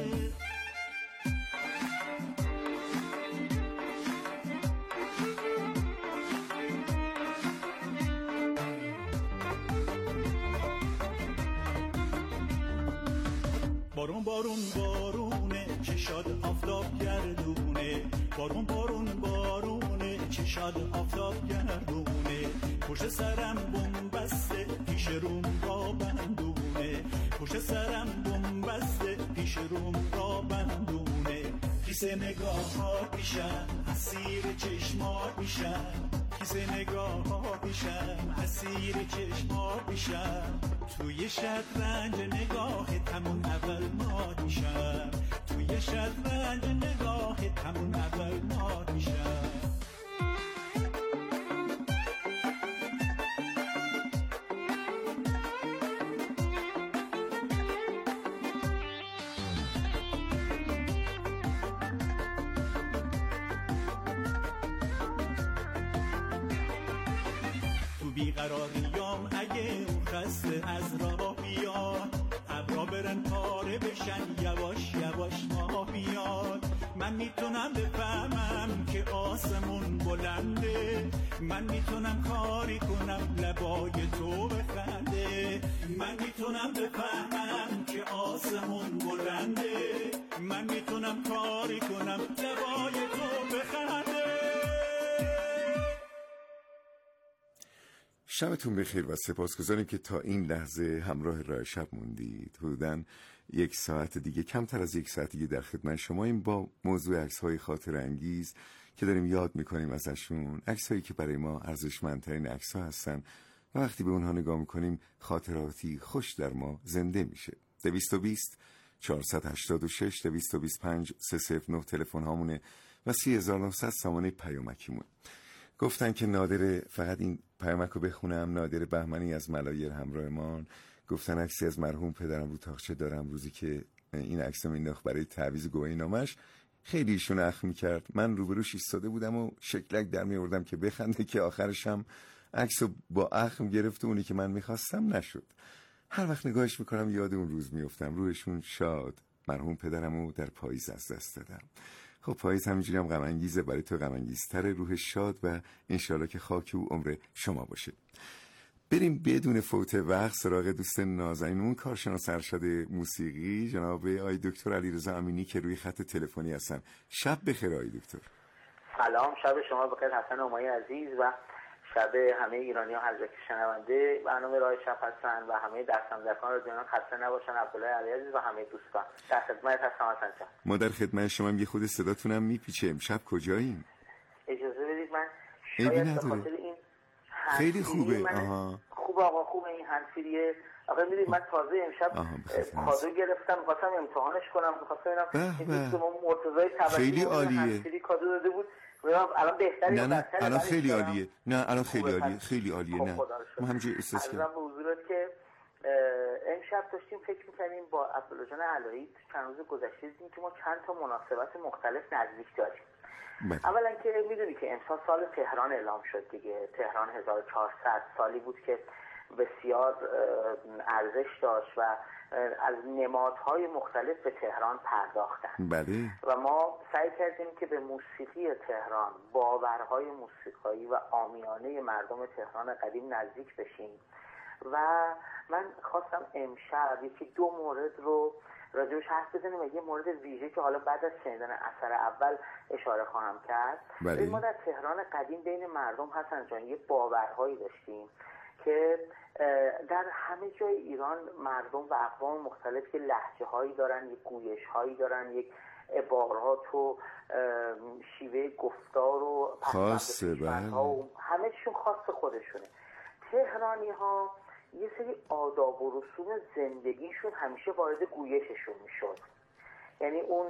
بارون بارون بارونه چشاد آفتاب گردونه بارون بارون بارونه چشاد آفتاب گردونه پشت سرم بوم بسته پیش روم را بندونه پشت سرم بوم بسته پیش روم را بندونه کیسه نگاه ها پیشم اسیر چشما میشم کیسه نگاه ها پیشم اسیر چشما میشم توی شطرنج نگاه تمون اول مات میشم توی شطرنج نگاه تمون اول مات میشم بیقراریام اگه اون خسته از راه بیاد ابرا برن پاره بشن یواش یواش ما بیاد من میتونم بفهمم که آسمون بلنده من میتونم کاری کنم لبای تو بخنده من میتونم بفهمم که آسمون بلنده من میتونم کاری کنم لبای تو بخنده. شبتون بخیر و سپاسگزاریم که تا این لحظه همراه راه شب موندید. حدوداً یک ساعت دیگه، کمتر از یک ساعت دیگه در خدمت شماییم با موضوع عکس‌های خاطر انگیز که داریم یاد میکنیم ازشون، عکس‌هایی که برای ما ارزشمندترین عکس‌ها هستن و وقتی به اونها نگاه میکنیم خاطراتی خوش در ما زنده میشه. دویست و بیست چهارصد و هشتاد و شش دویست و بیست و پنج سه صفر نه تلفن هامونه و سی هزار و نهصد سامانه پیامکیمون. گفتن که نادر، فقط این پیامک رو بخونم، نادر بهمنی از ملایر همراهمان گفتن عکسی از مرحوم پدرم رو تاقچه دارم، روزی که این عکس رو مینداخت برای تعویض گواهی نامش خیلی ایشون اخم میکرد، من روبروش ایستاده بودم و شکلک در میوردم که بخنده که آخرش هم عکس رو با اخم گرفت و اونی که من میخواستم نشد. هر وقت نگاهش میکنم یاد اون روز میفتم، روحشون شاد. مرحوم پدرم رو در پاییز از دست دادم. خب پاییز همینجوری هم غم انگیزه، برای تو غم انگیزتره، روح شاد و انشالله که خاک او عمر شما باشه. بریم بدون فوت وقت سراغ دوست نازنینمون، کارشناس ارشد موسیقی جناب آقای دکتر علیرضا امینی که روی خط تلفنی هستن. شب بخیر آقای دکتر. سلام، شب شما بخیر حسن همایی عزیز و شب همه ایرانی ها، هر جا که شنونده برنامه راه شب هستن و همه دستمزدکان رو دیدن خسته نباشن. عبدالله علی عزیز و همه دوستان در خدمت هستم حسن جان. ما در خدمت شما، یه خود صداتونم میپیچه. امشب کجاییم؟ اجازه بدید من شاید به خاطر این خیلی خوبه. آها خوب آقا، خوبه این هنسفیریه. آقا میدید من تازه امشب کادو گرفتم، می‌خواستم امتحانش کنم، می‌خواستم ببینم این دوست ما مرتضی تبریزی خیلی عالیه هنسفیری کادو داده بود. الان بهتری نه نه الان خیلی عالیه. نه الان خیلی عالیه، خیلی عالیه. نه ما همینجوری احساس کردم. الان به حضورت که امشب داشتیم فکر می‌کردیم با عبدالله جان علایی چند روز گذشته دیدیم که ما چند تا مناسبت مختلف نزدیک داریم. بله. اولا که میدونی که امسال سال تهران اعلام شد دیگه. تهران هزار و چهارصد سالی بود که بسیار ارزش داشت و از نمادهای مختلف به تهران پرداختن. بله. و ما سعی کردیم که به موسیقی تهران، باورهای موسیقایی و عامیانه مردم تهران قدیم نزدیک بشیم و من خواستم امشب یکی دو مورد رو راجبش حرف بزنیم و یه مورد ویژه که حالا بعد از شنیدن اثر اول اشاره خواهم کرد. بله. ما در تهران قدیم بین مردم حسن جان یه باورهایی داشتیم که در همه جای ایران مردم و اقوام مختلف که لهجه هایی دارن، یک گویش هایی دارن، یک عبارات و شیوه گفتار و خاصه، و همه چیشون خاص خودشونه. تهرانی ها یه سری آداب و رسوم زندگیشون همیشه وارد گویششون میشد. یعنی اون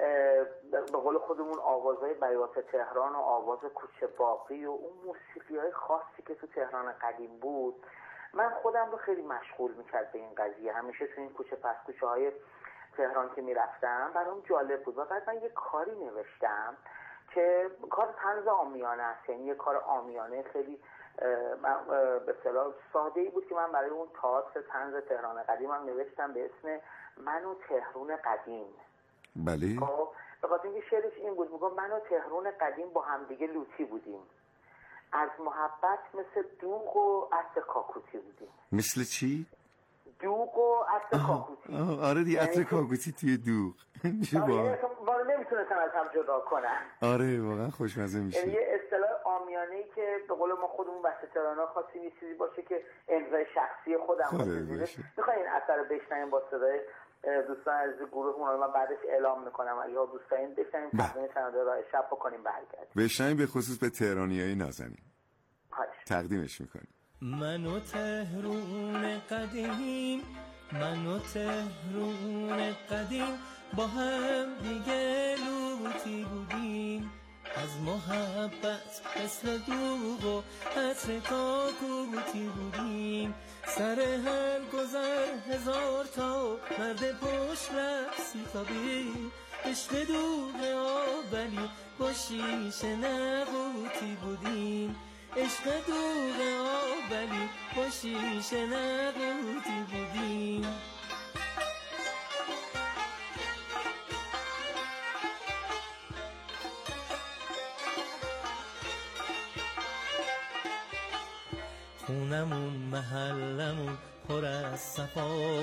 به قول خودمون آوازهای بیات تهران و آواز کوچه باقی و اون موسیقی های خاصی که تو تهران قدیم بود، من خودم رو خیلی مشغول میکرد به این قضیه. همیشه تو این کوچه پس کوچه های تهران که میرفتم برام جالب بود و بعد من یه کاری نوشتم که کار طنز عامیانه است، یعنی یه کار عامیانه خیلی من به اصطلاح ساده ای بود که من برای اون تئاتر طنز تهران قدیم هم نوشتم به اسم من و تهرون قدیم. بله. خب به خاطر اینکه شعرش این بود، میگم من و تهرون قدیم با همدیگه لوتی بودیم، از محبت مثل دوغ و عطر کاکوتی بودیم. مثل چی؟ دوغ و عطر کاکوتی. آره دی عطر کاکوتی توی دوغ میشه با ما نمیتونستم از هم جدا کنن. آره واقعا خوشمزه میشه. یعنی یه اصطلاح عامیانه‌ای که به قول ما خودمون بسطه‌ترانا خواستیم یه چیزی باشه که امضای شخصی خودم باشه. میخواین این اثر رو بشنویم با صدای دوستان از گروه اون رو من بعدش اعلام میکنم، اگه دوست دارین بشنویم تقدیم شنونده راه شب بکنیم برگردیم. بشنویم به خصوص به تهرانیای نازنین. تقدیمش میکنیم. من و تهرون قدیم، من و تهرون قدیم با هم دیگه لوتی بودیم، از محبت مثل دوغ و عطر کاکوتی بودیم، سر هر گذر هزار تا مرد پشت رفتی تابی، عشق دوغ آبلی با شیشه نقوتی بودیم، عشق دوغ آبلی با شیشه نقوتی بودیم. خونمون محلمون پر از صفا و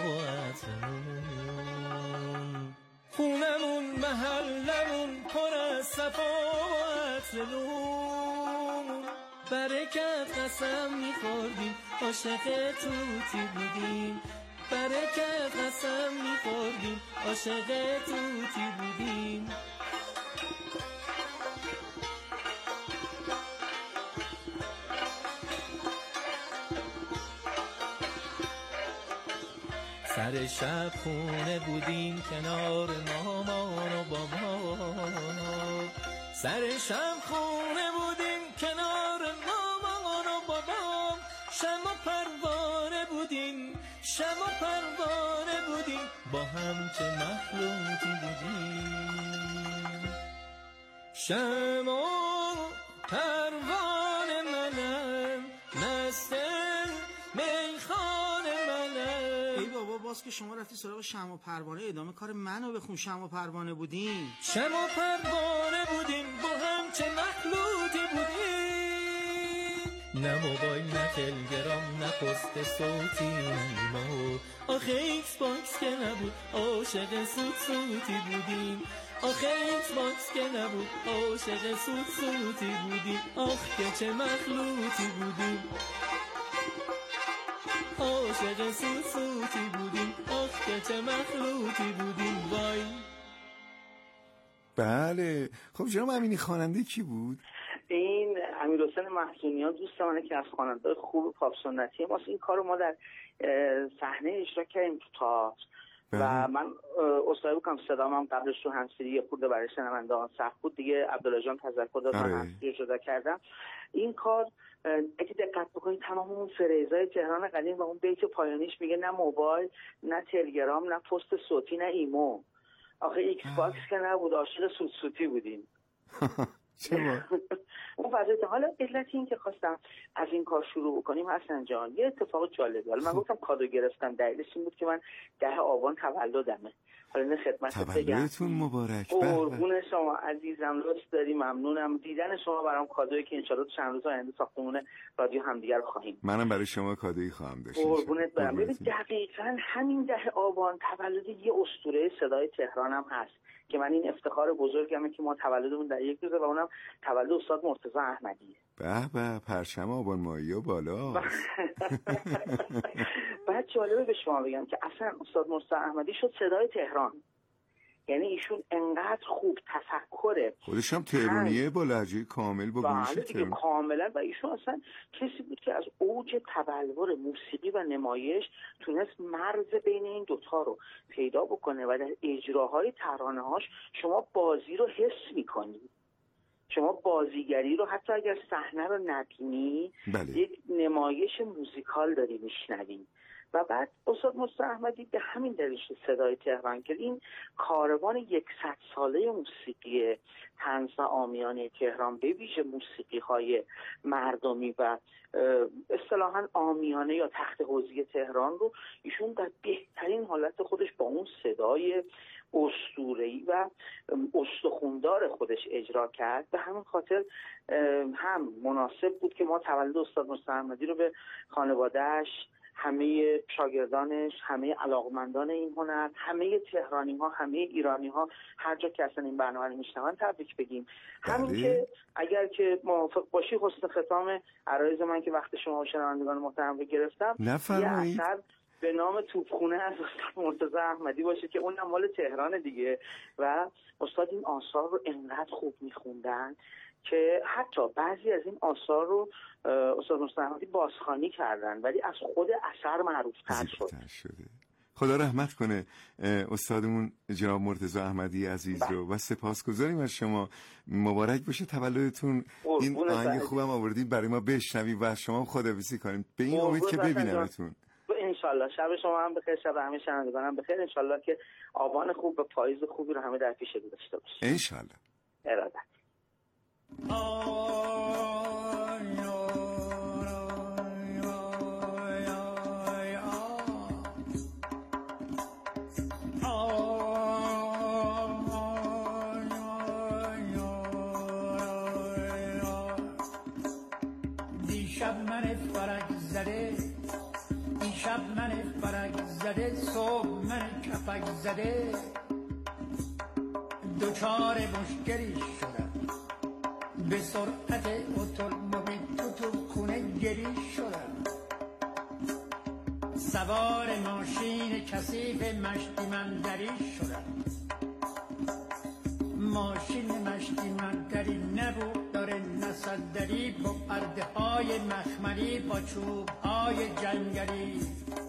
عطرمون، خونمون محلمون پر از صفا و عطرمون، برکت قسم میخوردیم عاشق توتی بودیم، برکت قسم میخوردیم عاشق توتی بودیم. سر شب خونه بودیم کنار مامان و بابا، سر شب خونه بودیم کنار مامان و بابا، شمع و پروانه بودیم، شمع و پروانه بودیم، با هم چه مخلوطی بودیم، شمع و پروانه منم مست میخانه منم. ای بابا باز که شما رفتی سراغ شمع و پروانه، ادامه کار منو بخون. شمع و پروانه بودیم، شمع و پروانه بودیم، با هم چه مخلوطی بودیم، نه موبایل نه تلگرام نه پست صوتی ما، آخه ایکس باکس که نبود عاشق سوت سوتی بودیم، آخه ایکس باکس که نبود عاشق سوت سوتی بودیم، آخ که چه مخلوطی بودیم، عاشق سوت سوتی بودیم، آخ که چه مخلوطی بودیم. وای بله. خب جناب امینی خواننده کی بود؟ این امیرحسین محزونیان دوست منه که از خواننده‌های خوب پاپ سنتی ماست. این کارو ما در صحنه اجرا کردیم تو تئاتر و من اصراری بکنم صدام هم قبلش تو همسری یه خورده برای شنونده‌ها سخت بود دیگه. عبدالله جان تذکر داد من همسری جدا کردم. این کار اگه دقت بکنید تمام اون فریزای تهران قدیم و اون بیت پایانیش میگه نه موبایل نه تلگرام نه پست صوتی نه ایمو، آخه ایکس باکس که نبود عاشق سوت سوتی بودیم. اون فضایت. حالا علت این که خواستم از این کار شروع بکنیم حسن جان یه اتفاق جالبه. حالا من گفتم کادو گرفتم، دلیلش این بود که من ده آبان تولدمه. حالا این خدمت بگم تولدتون مبارک. قربون شما عزیزم، لطف داری، ممنونم. دیدن شما برام کادویی که ان شاءالله چند روز آینده ساختمون رادیو همدیگر خواهیم. منم برای شما کادویی خواهم داشت. قربونت برم. ببین دقیقاً همین ده آبان تولد یه اسطوره صدای تهرانم هست که من این افتخار بزرگمه که ما تولدمون در یک روزه و اونم تولد استاد مرتضی احمدیه. به به پرچم آبان ماهی بالا. بعد جالبه به شما بگم که اصلا استاد مرتضی احمدی شد صدای تهران. یعنی ایشون انقدر خوب تفکره، خودش هم تهرانیه با لهجه کامل با گوش تهران کاملا، و ایشون اصلا کسی بود که از اوج تبلور موسیقی و نمایش تونست مرز بین این دوتا رو پیدا بکنه و در اجراهای ترانه‌هاش شما بازی رو حس می‌کنید. شما بازیگری رو حتی اگر صحنه رو نبینی بله. یک نمایش موزیکال داری میشنوی و بعد استاد مصطفی احمدی به همین دلیل صدای تهران کرد. این کاروان یکصد ساله موسیقی طنز و عامیانه تهران، به ویژه موسیقی های مردمی و اصطلاحاً عامیانه یا تخت حوزی تهران رو ایشون در بهترین حالت خودش با اون صدای اسطوره‌ای و استخوندار خودش اجرا کرد. به همین خاطر هم مناسب بود که ما تولد استاد مصطفی احمدی رو به خانواده‌اش، همه شاگردانش، همه علاقمندان این هنر، همه تهرانی ها، همه ایرانی ها، هر جا که اصلا این برنامه رو میشنون تبریک بگیم. همین که اگر که موافق باشی حسن ختام عرایض من که وقت شما و شنوندگان محترم رو گرفتم، یه اثر به نام توپخونه از استاد مرتضی احمدی باشه که اون مال تهران دیگه و استاد این آثار رو انقدر خوب میخوندن که حتی بعضی از این آثار رو استاد مصطفی احمدی بازخوانی کردن ولی از خود اثر معروف‌تر شد. خدا رحمت کنه استادمون جناب مرتضی احمدی عزیز با. رو و سپاسگزاریم از شما. مبارک باشه تولدتون. این آهنگ خوبم آوردید برای ما بشنویم و از شما خداحافظی کنیم به این امید که ببینمتون. انشالله شب شما هم بخیر، شب همه شنوندگانم بخیر. انشالله که آبان خوب و پاییز خوبی رو همه در پیش رو داشته باشیم. انشالله. ارادت. دیشب من فرق زده، دیشب من فرق زده، صبح من کفک زده، دوچار مشکلی شدم، به سرعت اتومبیل تو تو خونه گری شدم، سوار ماشین کثیف مشتی مندری شدم، ماشین مشتی مندری نبود داره نصدری، با پرده های مخملی، با چوب های جنگلی،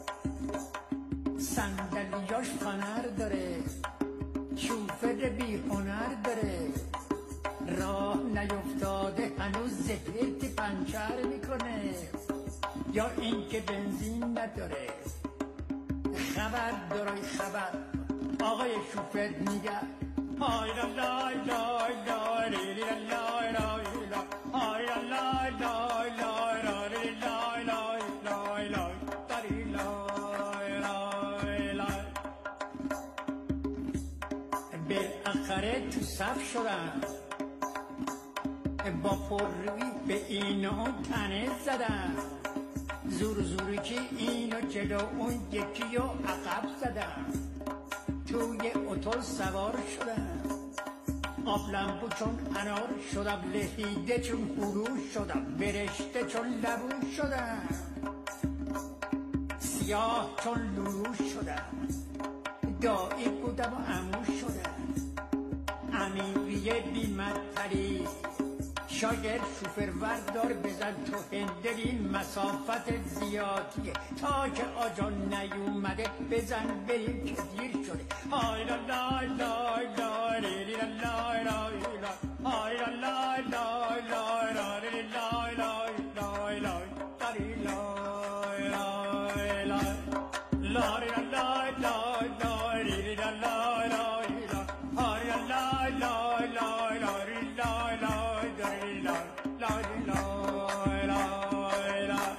صندلیاش فنر داره، شوفر بی هنر داره، راه نیفتاده هنوز زفرت پنچر میکنه، یا اینکه بنزین نداره. خبر داره خبر آقای شوفر میگه آی لا لا لا لا ری لا لا لا لا آی لا لا لا لا لا ری لا لا لا لا داری لا لا لا. بالاخره تو صف شدم، با پررویی به این و اون تنه زدم، زور زوری که اینو جلو اون یکی و عقب زدم، توی اتول سوار شدم، آب لمبو چون انار شدم، لحیده چون هلو شدم، برشته چون لبو شدم، سیاه چون لولو شدم، دایی بودم و عمو شدم، امیریه بیمدتری، شاگرد شوفر وردار بزن تو هندلی، مسافت زیادیه تا که آجا نیومده، بزن بریم که دیر شده. آی لا لا لا لا ری لا لا لا لا آی لا لا لا لا لا ری لا لا لا لا داری لا لا لا لا ری لا لا لا ری لا لا لا لا آی لا لا لا لا ری لا لا داری لا لا لا لا.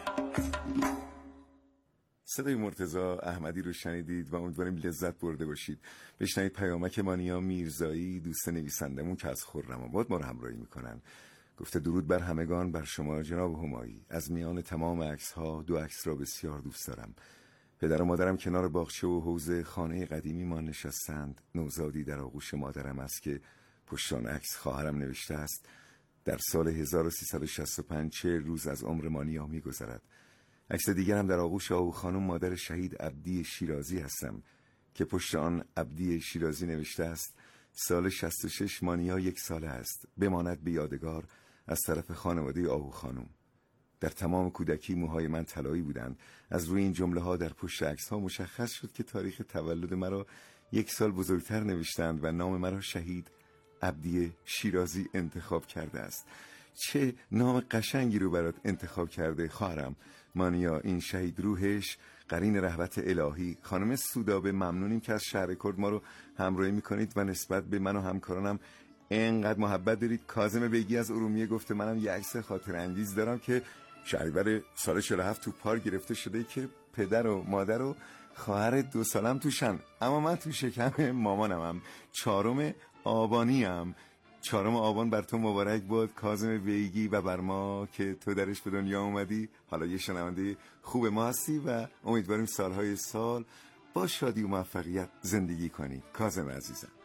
صدای مرتضی احمدی رو شنیدید و امیدواریم لذت برده باشید. بشنوید پیامک مانیا میرزایی، دوست نویسندمون که از خرم‌آباد ما رو همراهی میکنن. گفته درود بر همگان، بر شما جناب همایی. از میان تمام عکس‌ها دو عکس را بسیار دوست دارم. پدر و مادرم کنار باغچه و حوض خانه قدیمی ما نشستند. نوزادی در آغوش مادرم است که پشت آن عکس خواهرم نوشته است در سال هزار و سیصد و شصت و پنج چه روز از عمر مانیا می‌گذرد. عکس دیگرم در آغوش آهو خانم مادر شهید عبدی شیرازی هستم که پشت آن عبدی شیرازی نوشته است سال شصت و شش مانیا یک ساله است، بماند به یادگار از طرف خانواده آهو خانم. در تمام کودکی موهای من طلایی بودند. از روی این جمله ها در پشت عکس ها مشخص شد که تاریخ تولد مرا یک سال بزرگتر نوشتند و نام مرا شهید عبدی شیرازی انتخاب کرده است. چه نام قشنگی رو برات انتخاب کرده خواهرم. مانیا، این شهید روحش قرین رحمت الهی. خانم سودابه، ممنونیم که از شهر کرد ما رو همراهی میکنید و نسبت به من و همکارانم اینقدر محبت دارید. کاظم بیگی از ارومیه گفته منم یه عکس خاطر انگیز دارم که شهریور سال چهل و هفت تو پارک گرفته شده که پدر و مادر و خواهر دو سالم توشن، اما من تو شکم مامانمم. چهارم آبانیم. چهارم آبان بر تو مبارک باد کاظم بیگی و بر ما که تو درش به دنیا اومدی. حالا یه شنونده خوب ما هستی و امیدواریم سالهای سال با شادی و موفقیت زندگی کنی کاظم عزیزم.